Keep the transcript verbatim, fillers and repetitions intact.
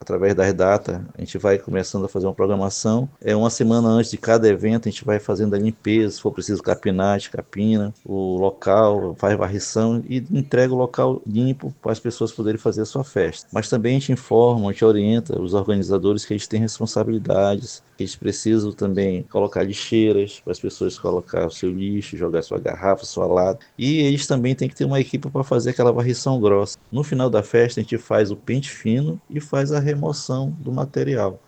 através das datas, a gente vai começando a fazer uma programação. É uma semana antes de cada evento, a gente vai fazendo a limpeza, se for preciso capinar, a gente capina o local, faz varrição e entrega o local limpo para as pessoas poderem fazer a sua festa. Mas também a gente informa, a gente orienta os organizadores que eles têm responsabilidades, que eles precisam também colocar lixeiras para as pessoas colocar o seu lixo, jogar sua garrafa, sua lata. E eles também têm que ter uma equipe para fazer aquela varrição grossa. No final da festa, a gente faz o pente fino e faz a remoção do material.